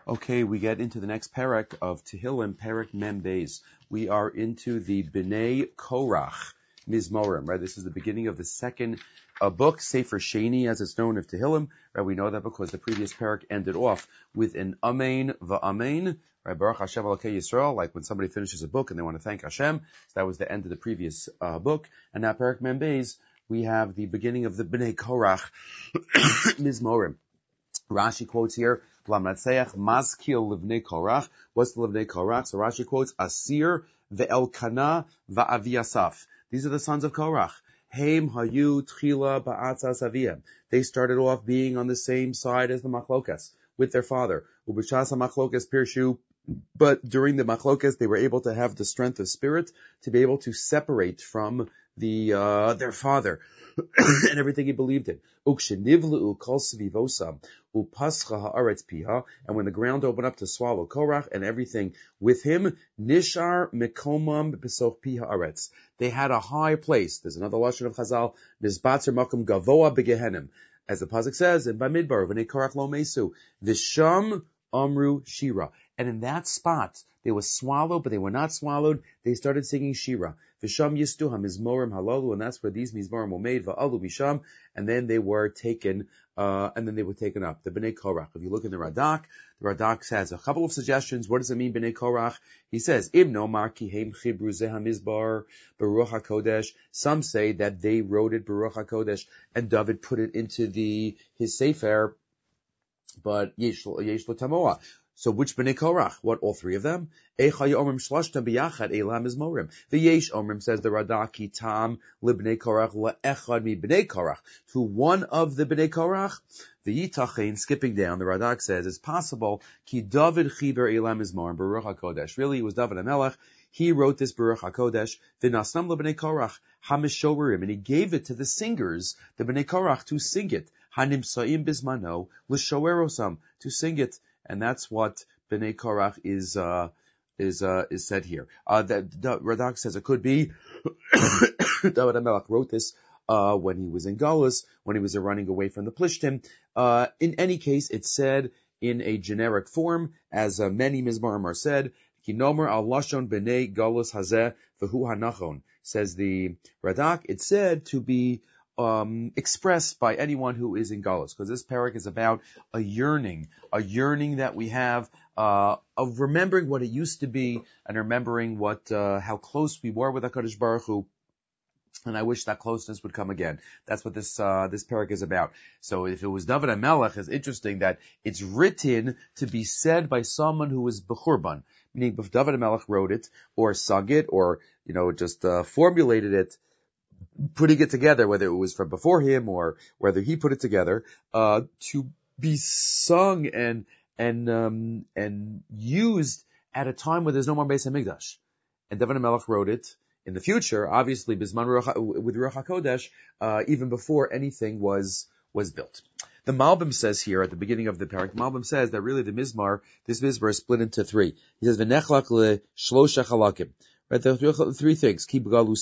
Okay, we get into the next parak of Tehillim, parak Mem Beis. We are into the Bnei Korach Mizmorim, right? This is the beginning of the second book, Sefer Sheni, as it's known of Tehillim, right? We know that because the previous parak ended off with an Amen va'Amen, right? Baruch Hashem Elokei Yisrael, like when somebody finishes a book and they want to thank Hashem. So that was the end of the previous book. And now parak Mem Beis, we have the beginning of the Bnei Korach Mizmorim. Rashi quotes here, Lamnatseach Maskil Livnei Korach. What's the Livnei Korach? So Rashi quotes, Asir ve'Elkanah va'Aviasaf. These are the sons of Korach. Heim hayu tchila ba'atzas aviyam. They started off being on the same side as the Machlokas, with their father. Ubishas Machlokas Pirshu. But during the Machlokas, they were able to have the strength of spirit to be able to separate from their father and everything he believed in. Ukshenivlu kol svivosam upascha haaretz piha, and when the ground opened up to swallow Korach and everything with him, nishar mekomam besoch piha aretz. They had a high place. There's another lashon of Chazal, nizbatzer makom gavoa begehenim, as the pasuk says in Bamidbar, v'nei Korach lo mesu, v'sham amru shira. And in that spot, they were swallowed, but they were not swallowed. They started singing Shira. V'sham yistu hamizmorim halalu, and that's where these mizmorim were made. Va'alu bisham, and then they were taken, up. The Bnei Korach. If you look in the Radak has a couple of suggestions. What does it mean, Bnei Korach? He says, Ibno marki heim chibru zeh hamizbar Baruch HaKodesh. Some say that they wrote it Baruch HaKodesh, and David put it into his Sefer, but yesh lo tamoa. So which Bnei Korach? What, all three of them? Echaya omrim shlashtam biyachad elam mizmorim. V'yesh omrim, says the Radaki, tam libnei Korach le'echad mi Bnei Korach. To one of the Bnei Korach, the Yitachin, skipping down, the Radak says, it's possible, ki David chiber elam mizmorim, Baruch HaKodesh. Really, it was David HaMelech. He wrote this Baruch HaKodesh, v'nasnam lebnei Korach, hamishoverim, and he gave it to the singers, the Bnei Korach, to sing it. Hanimsaim bismano, l'showerosam, to sing it. And that's what Bnei Korach is said here. The Radak says it could be David HaMelech wrote this when he was in Galus, when he was running away from the Plishtim. In any case, it's said in a generic form, as many Mizmarim are said. Kinomer al lashon bnei Galus hazeh v'hu hanachon, says the Radak. It's said to be expressed by anyone who is in Galus, because this parak is about a yearning that we have of remembering what it used to be and remembering how close we were with HaKadosh Baruch Hu. And I wish that closeness would come again. That's what this parak is about. So if it was David HaMelech, it's interesting that it's written to be said by someone who was bechurban, meaning if David HaMelech wrote it or sung it or just formulated it, putting it together, whether it was from before him or whether he put it together, to be sung and used at a time where there's no more Beis HaMikdash. And David HaMelech wrote it in the future, obviously, Bizman with Ruach HaKodesh, even before anything was built. The Malbim says here at the beginning of the parak, Malbim says that really this Mizmar is split into three. He says, V'nechlak le-shlosha chalakim. Right, there are three things. Because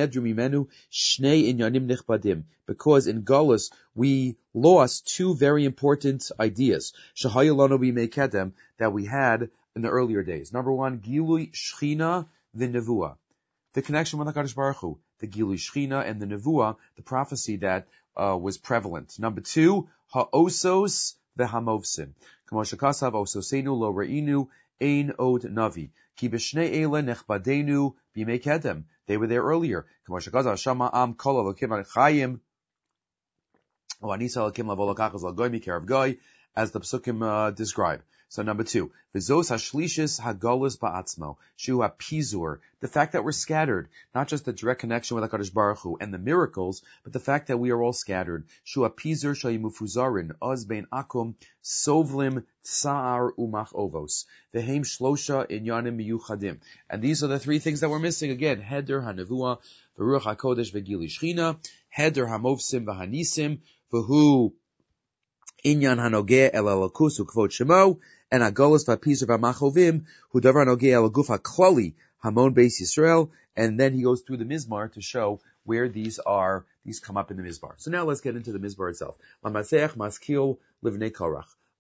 in Galus we lost two very important ideas that we had in the earlier days. Number one, Gilui Shechina v'Nevuah, the connection with HaKadosh Baruch Hu, the Gilui Shechina and the Nevuah, the prophecy that was prevalent. Number two, Ha'osos v'Hamovsin. K'moshe Kasav Ososenu lo re'inu ein od navi. Ki b'shnei eile nechbadenu b'yimei kedem. They were there earlier. K'moshe Kasav Shama am kol alokim chayim u'anisa alokim lavo lakachas lagoy mikerav goy, as the psukim describe. So number two, v'zos hashlishis hagolus ba'atzmo, shu hapizur, the fact that we're scattered, not just the direct connection with HaKadosh Baruch Hu and the miracles, but the fact that we are all scattered. Shu hapizur shayimufuzarin, oz bein akum, sovlim tsa'ar umach ovos, v'heim shlosha inyanim miyuchadim. And these are the three things that we're missing again, heder hanevua, v'ruach HaKodesh v'gili shchina, heder hamovsim v'hanisim, v'hu inyan hanogeh el alakus ukvot shemo, and Agolos v'Apizur v'Machovim, who davar nogeh el guf haklali hamon beis Yisrael, and then he goes through the Mizmar to show where these come up in the Mizmar. So now let's get into the Mizmar itself. Lamaseach maskil livnei Korach.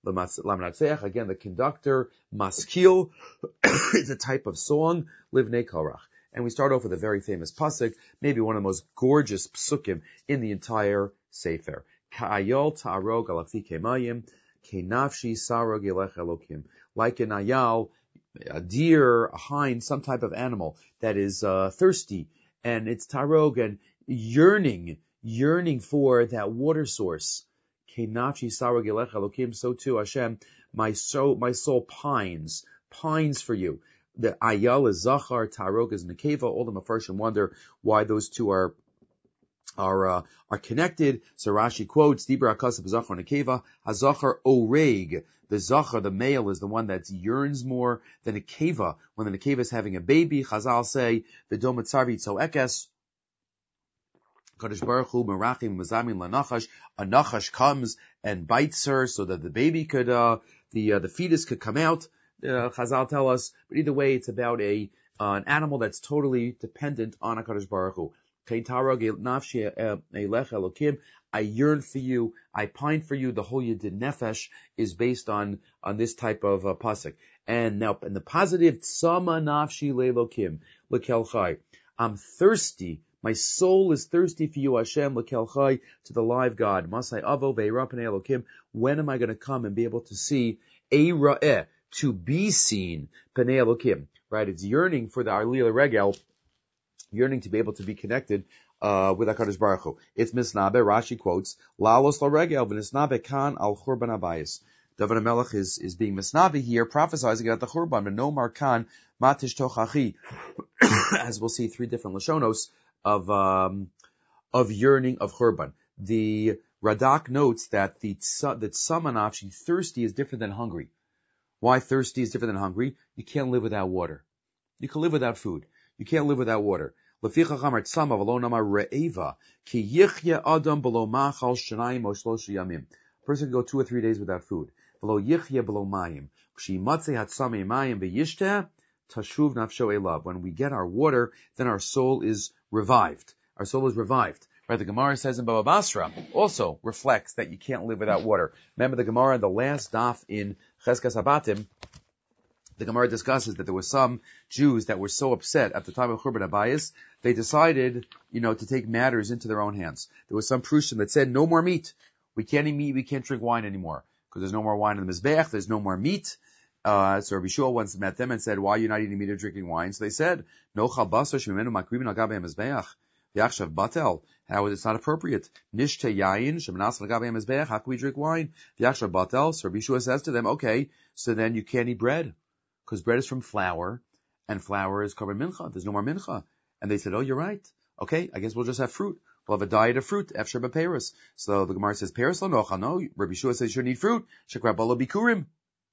Lamanatzeach, again, the conductor. Maskil is a type of song. Livnei Korach. And we start off with a very famous pasuk, maybe one of the most gorgeous psukim in the entire Sefer. Ka'ayol ta'arog alafti kemayim, ke'nafshi sarog yelech elokim. Like an ayal, a deer, a hind, some type of animal that is thirsty, and it's tarog and yearning for that water source. Ke'nafshi sarog yelech elokim. So too, Hashem, my soul pines for you. The ayal is zachar, tarog is nekeva. All the mafarshim wonder why those two are connected. So Rashi quotes, Dibra akasab zachar nekeva, hazachar oreg. The zachar, the male, is the one that yearns more than a nekeva. When the nekeva is having a baby, Chazal say, v'dom tzarvi tzoekes, Kadosh Baruch Hu merachim mazamin lanachash. A nachash comes and bites her so that the baby could, the fetus could come out. Chazal tell us, but either way, it's about an animal that's totally dependent on HaKadosh Baruch Hu. I yearn for you, I pine for you. The whole Yedid Nefesh is based on this type of pasuk. And now, in the positive, Tzama nafshi le'elokim l'kel chai. I'm thirsty. My soul is thirsty for you, Hashem, l'kel chai, to the live God. Masai avo ve'ira pnei elokim. When am I going to come and be able to see Eira'eh? To be seen, Pnei Elokim, right? It's yearning for the Arlila Regel, yearning to be able to be connected with HaKadosh Baruch Hu. It's Misnabe, Rashi quotes, Lalos la Regel, v'nisnabe kan al Churban Abayis. David HaMelech is being Misnabe here, prophesizing about the Churban, but no Markan, Matish Tochachi, as we'll see, three different Lashonos of yearning of Churban. The Radak notes that the Tzamanafshi, thirsty, is different than hungry. Why thirsty is different than hungry? You can't live without water. You can live without food. You can't live without water. A person can go 2 or 3 days without food. When we get our water, then our soul is revived. Our soul is revived. Right, the Gemara says in Baba Basra also reflects that you can't live without water. Remember the Gemara, the last daf in Cheskas Habatim, the Gemara discusses that there were some Jews that were so upset at the time of Churban Abayis, they decided, to take matters into their own hands. There was some Prussian that said, no more meat. We can't eat meat, we can't drink wine anymore. Because there's no more wine in the Mizbeach, there's no more meat. So Rabbi Shua once met them and said, why are you not eating meat or drinking wine? So they said, no chalbasa shemimenu makribin al gabei Mizbeach. Yachshav batel. How is it not appropriate? Nishte yayin shemanas l'gabei mizbeach. How can we drink wine? Yachshav batel. So Rabbi Shua says to them, okay, so then you can't eat bread, because bread is from flour, and flour is covered mincha. There's no more mincha. And they said, oh, you're right. Okay, I guess we'll just have fruit. We'll have a diet of fruit. Efshar b'peiros. So the Gemara says, peiros lo nochal. No, Rabbi Shua says you shouldn't eat fruit. Shekrab balo bikurim.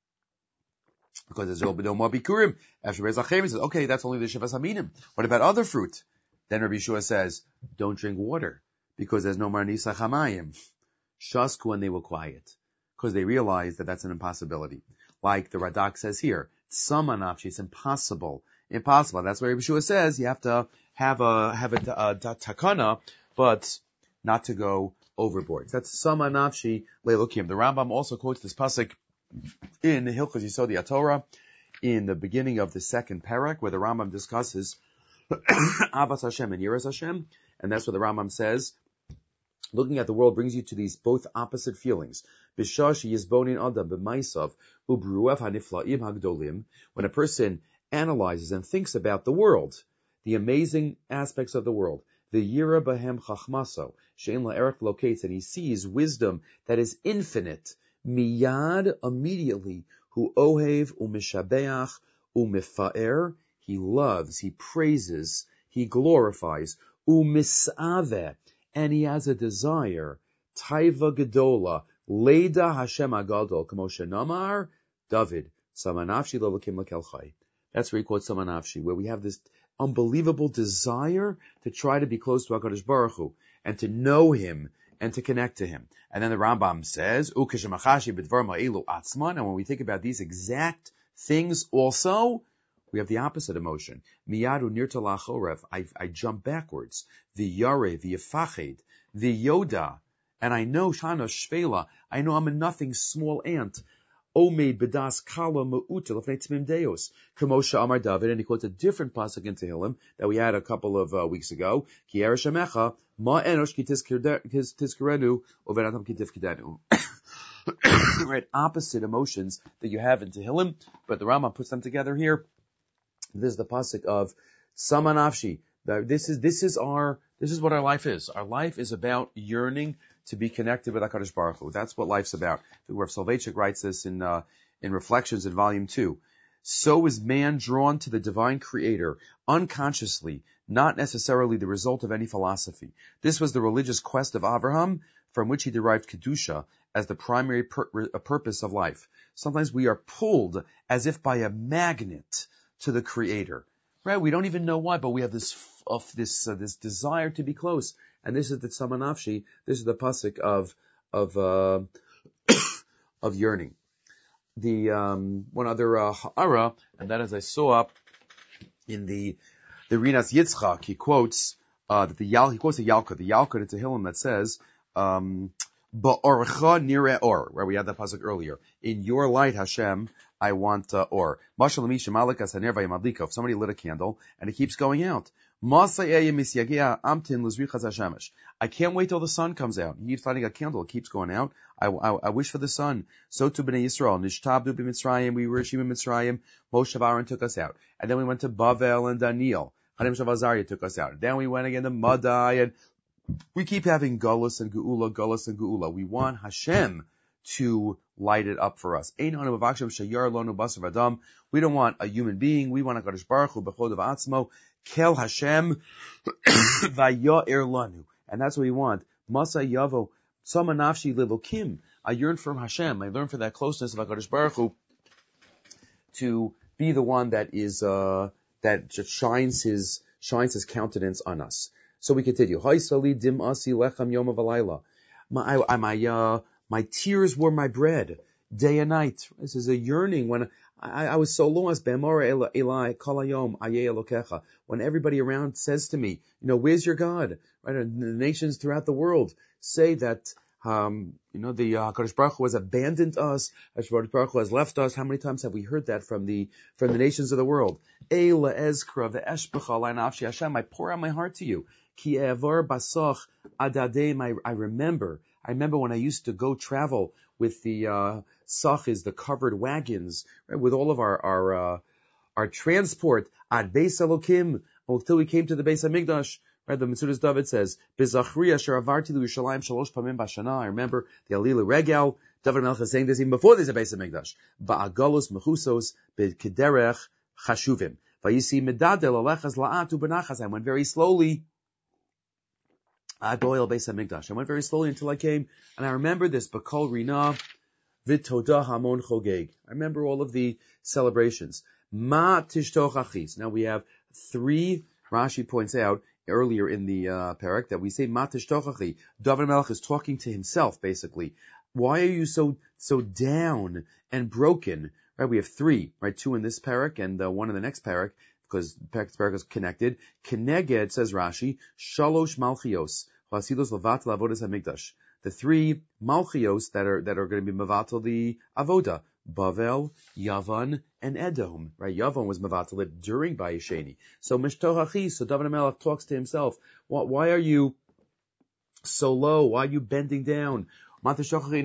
Because there's no more bikurim. Efshar be'zachem. He says, okay, that's only the shivas haminim. What about other fruit? Then Rabbi Shua says, don't drink water, because there's no more nisach hamayim. Shasku, when they were quiet, because they realized that that's an impossibility. Like the Radak says here, Tzamanafshi, it's impossible. Impossible. That's why Rabbi Shua says you have to have a takana, but not to go overboard. That's Tzamanafshi Leilokim. The Rambam also quotes this pasuk in Hilchos Yisodi HaTorah, in the beginning of the second parak, where the Rambam discusses Abbas Hashem and Yiras Hashem, and that's what the Rambam says. Looking at the world brings you to these both opposite feelings. Bishashi yizbonin adam b'maisav ubruav haniflaim hagdolim. When a person analyzes and thinks about the world, the amazing aspects of the world, the yira bahem chachmaso shein la'erech locates, and he sees wisdom that is infinite. Miyad, immediately, hu ohev umishabeach umifaer. He loves, he praises, he glorifies. Umisaveh, and he has a desire. Taiva Gedola, Leda Hashem Agadol, Kamosha Namar, David, Samanafshi Lovakim Lakel Chai. That's where he quotes Samanafshi, where we have this unbelievable desire to try to be close to HaKadosh Baruch Hu, and to know him, and to connect to him. And then the Rambam says, Ukeshamachashi B'dvar Ma'ilu Atzman, and when we think about these exact things also, we have the opposite emotion. Miyadu nirta lachorev. I jump backwards. The yare, the yafached, the yoda, and I know shana shvela. I know I'm a nothing small ant. Omeid bedas kala ma'uta lefnei tmim deos. Kamosha Amar David, and he quotes a different pasuk in Tehillim that we had a couple of weeks ago. Ki eresh amecha ma enosh ki tizkerenu uvenatam ki tifkidenu. Right, opposite emotions that you have in Tehillim, but the Rambam puts them together here. This is the pasuk of Sama Nafshi. This is what our life is. Our life is about yearning to be connected with HaKadosh Baruch Hu. That's what life's about. Rav Soloveitchik writes this in Reflections in Volume 2. So is man drawn to the divine creator unconsciously, not necessarily the result of any philosophy. This was the religious quest of Abraham, from which he derived Kedusha as the primary purpose of life. Sometimes we are pulled as if by a magnet to the creator. Right? We don't even know why, but we have this desire to be close. And this is the Tzama Nafshi. This is the pasuk of yearning. The one other ha'ara, and that is I saw in the Rinas Yitzchak, he quotes the Yalka in Tehillim that says Ba'orcha nireh or, where we had that pasuk earlier. In your light, Hashem, I want or. If somebody lit a candle and it keeps going out. I can't wait till the sun comes out. He keeps lighting a candle, it keeps going out. I wish for the sun. So to Bnei Yisrael, Nishtabdu b'Mitzrayim, we were Shima Mitzrayim, Moshe Aaron took us out. And then we went to Bavel and Daniel. Hadim Shavazariah took us out. Then we went again to Madai, and we keep having Gullus and Geula. We want Hashem to light it up for us. We don't want a human being. We want HaKadosh Baruch Hu b'chod v'atzmo kel Hashem v'ya'ir lanu. And that's what we want. Masa yavo sama nafshi lilokim. I yearn for Hashem. I learn for that closeness of HaKadosh Baruch Hu to be the one that is that just shines his countenance on us. So we continue. My tears were my bread, day and night. This is a yearning when I was so lost. When everybody around says to me, where's your God? Right? And the nations throughout the world say that, the HaKadosh Baruch Hu has abandoned us. HaKadosh Baruch Hu has left us. How many times have we heard that from the nations of the world? Hashem, I pour out my heart to you. Ki e'avar basach adadem. I remember when I used to go travel with the sachis, the covered wagons, right, with all of our transport ad Beis Elokim until we came to the Beis Hamikdash. Right, the Metzudas David says, "Bezachri asher avarti l'Yerushalayim shalosh pamim b'shana." I remember the Alila Regel. David Melech is saying this even before there's a Beis Hamikdash. Ba'agalos mechusos b'kederech chashuvim. Vayisi medadel alechas la'atu b'nachas. I went very slowly. I went very slowly until I came, and I remember this Bakol Rina Vitoda Hamon Chogeg. I remember all of the celebrations. Ma Tishtoch Achis. Now we have three. Rashi points out earlier in the parak that we say Ma Tishtoch Achi. David Melech is talking to himself basically. Why are you so down and broken? Right? We have three. Right? Two in this parak and one in the next parak, because parak is connected. Keneged, says Rashi, Shalosh Malchios, Chasidos Levat Lavodas HaMikdash. The three Malchios that are going to be Mevatel the Avoda, Bavel, Yavan, and Edom. Right? Yavan was Mevatel during Bayesheni. So Mishtochachi, so David HaMelech talks to himself. Why are you so low? Why are you bending down? He's giving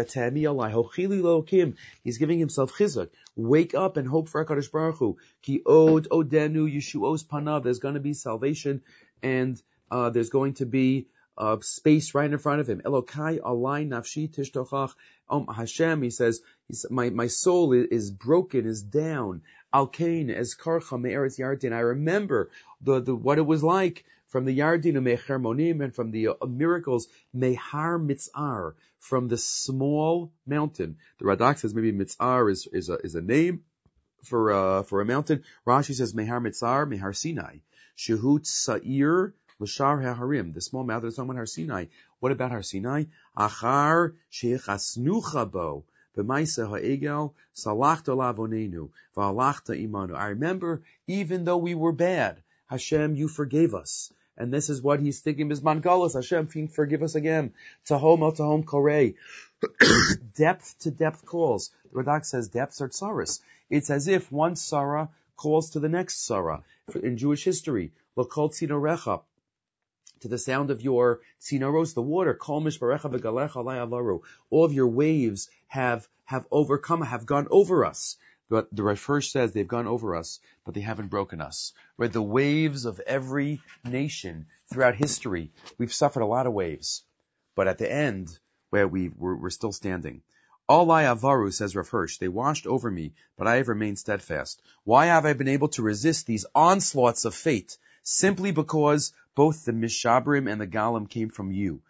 himself chizuk. Wake up and hope for HaKadosh Baruch Hu. Ki od odenu yeshuos panav. There's going to be salvation, and there's going to be space right in front of him. Elokai alai nafshi tishtochach. Hashem, he says, my soul is broken, is down. Alkain es karcha me'eretz Yardin. I remember the what it was like from the Yardin of Mecher Monim, and from the miracles, Mehar Mitzar, from the small mountain. The Radak says maybe Mitzar is a name for a mountain. Rashi says Mehar Mitzar, Mehar Sinai. Shehut Sa'ir L'shar HaHarim. The small mountain is talking about Har Sinai. What about Har Sinai? Achar Shechasnucha Bo. B'maisa ha'egel salachta lavonenu v'alachta imanu. I remember, even though we were bad, Hashem, you forgave us. And this is what he's thinking, Bisman Galus, Hashem, forgive us again. Tahom el Tahom Korei. Depth to depth calls. The Radak says depths are tsaras. It's as if one Sarah calls to the next Sarah. In Jewish history, L'kol tzinorecha, to the sound of your tzinoros, the water, Kol mishparecha v'galecha alai avaru. All of your waves have gone over us. But the Rav says they've gone over us, but they haven't broken us. Right? The waves of every nation throughout history, we've suffered a lot of waves. But at the end, where we're still standing. Alai avaru, says Rav Hirsch, they washed over me, but I have remained steadfast. Why have I been able to resist these onslaughts of fate? Simply because both the Mishabrim and the Galim came from you.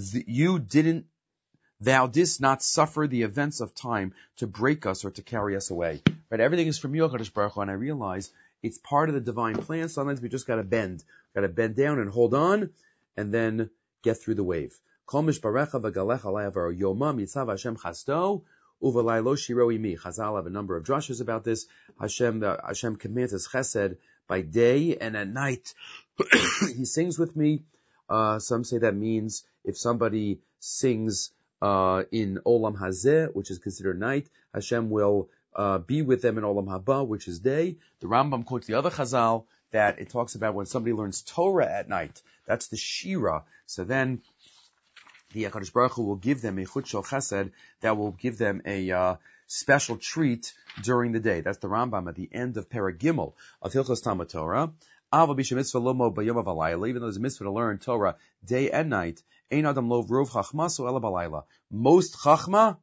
Thou didst not suffer the events of time to break us or to carry us away. Right? Everything is from you, HaKadosh Baruch Hu, and I realize it's part of the divine plan. Sometimes we just gotta bend. Gotta bend down and hold on, and then get through the wave. Kol mishparecha v'galecha alai avaru. Yomam yitzav Hashem chasto, u'v'laylo shiro imi. Chazal have a number of drushes about this. Hashem commands his chesed by day and at night. He sings with me. Some say that means if somebody sings in Olam Hazeh, which is considered night, Hashem will be with them in Olam Haba, which is day. The Rambam quotes the other Chazal that it talks about when somebody learns Torah at night. That's the Shira. So then the HaKadosh Baruch Hu will give them a Chut Shel Chesed that will give them a special treat during the day. That's the Rambam at the end of Perek Gimel of Hilchos Talmud Torah. Even though there's a mitzvah to learn Torah day and night, Ein Adam Lov Rov Chachmaso Ela Balayla. Most Chachma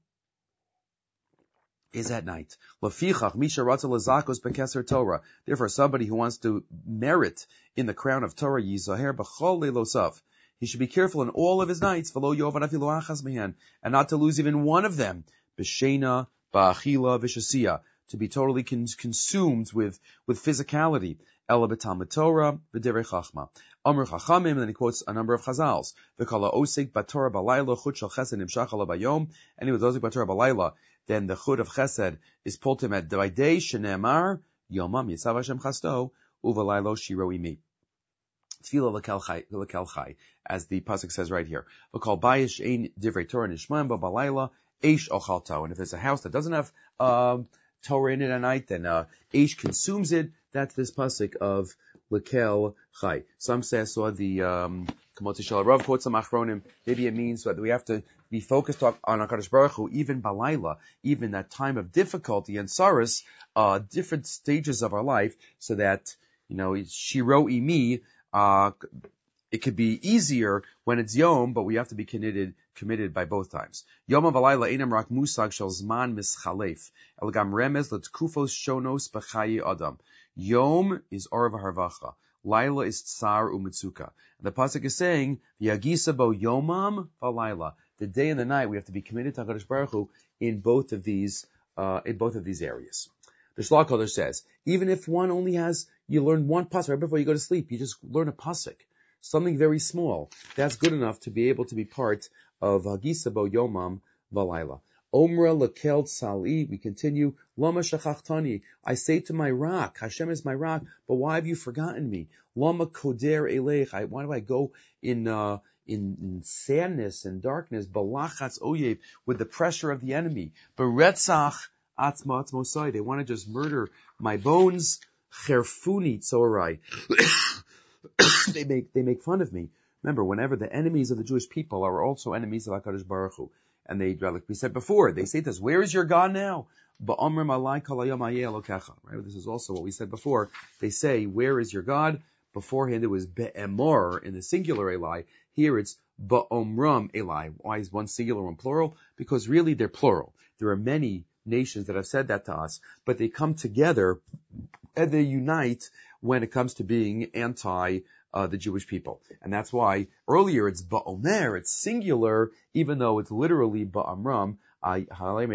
is at night. Lafichach Misha Ratza Lazakos Bekeser Torah. Therefore, somebody who wants to merit in the crown of Torah, Yizaher B'chol Leilosav. He should be careful in all of his nights, and not to lose even one of them. B'shena, ba'achila, v'shasiya, to be totally consumed with physicality. Ela b'talmud Torah, v'derei chachma. Amr chachamim, and then he quotes a number of chazals. V'kala osik b'torah b'layla, chut shel chesed nimshach ala b'yom. And he was osik b'torah b'layla, then the chut of chesed is pulled to him by day, shene'emar, yomam yitzav Hashem chasto, u'v'laylo shiro imi. Tefillah l'kel chai, as the pasuk says right here. V'kol bayish ein divrei Torah nishmaim b'balayla eish ochalto. And if there's a house that doesn't have Torah in it at night, then eish consumes it. That's this pasuk of l'kel chai. Some say I saw the Kamot Shel Rav quotes some achronim. Maybe it means that we have to be focused on HaKadosh Baruch Hu, even balayla, even that time of difficulty and sorrows, different stages of our life, so that shiro imi. It could be easier when it's Yom, but we have to be committed by both times. Yom v'layla einam rak musag shel zman mischalef, el gam remez letkufos shonos b'chayi adam. Yom is or v'harvacha. Laila is tsar u'mitzuka. And the pasuk is saying, Yagisa bo yomam v'layla. The day and the night, we have to be committed to HaKadosh Baruch Hu in both of these areas. The Shlach Kodesh says, even if one only you learn one pasuk right before you go to sleep, you just learn a pasuk, something very small. That's good enough to be able to be part of Hagisa bo Yomam Valayla. Omra lekel sali. We continue. Lama shachachtani. I say to my rock, Hashem is my rock, but why have you forgotten me? Lama koder eleich. Why do I go in sadness and darkness? Balachatz oyev, with the pressure of the enemy. Beretzach atzma atzmosai. They want to just murder my bones. Cherfuni tzorai. They make fun of me. Remember, whenever the enemies of the Jewish people are also enemies of HaKadosh Baruch Hu, and they, like we said before, they say to us, where is your God now? Right? This is also what we said before. They say, where is your God? Beforehand it was be'emor in the singular Eli. Here it's ba'omram Eli. Why is one singular, one plural? Because really they're plural. There are many nations that have said that to us, but they come together and they unite when it comes to being anti the Jewish people. And that's why earlier it's ba'omer, it's singular, even though it's literally ba'amram. And again,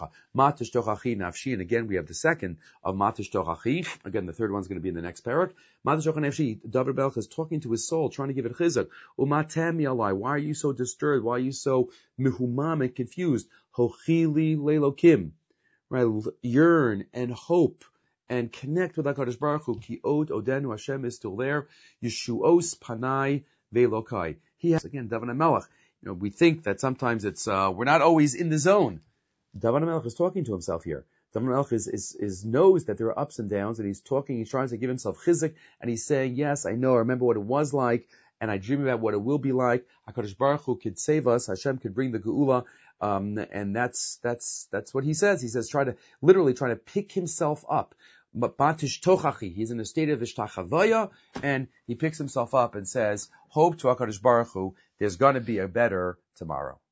we have the second of Matish Tochachi. Again, the third one's going to be in the next parak. Matish Tochachi, David Belch is talking to his soul, trying to give it chizuk. Umatem yalai, why are you so disturbed? Why are you so mihumam and confused? Hochili leilokim, right? Yearn and hope and connect with HaKadosh Baruch Hu. Ki od odenu, Hashem is still there. Yeshuos panai velokai. He has, again, David HaMelech. We think that sometimes we're not always in the zone. David HaMelech is talking to himself here. David HaMelech is knows that there are ups and downs, and he's trying to give himself chizuk, and he's saying, yes, I know, I remember what it was like, and I dream about what it will be like. HaKadosh Baruch Hu could save us, Hashem could bring the geula, and that's what he says. He says, literally try to pick himself up. Batish tochachi, he's in a state of ishtachavaya, and he picks himself up and says, hope to HaKadosh Baruch Hu, there's going to be a better tomorrow.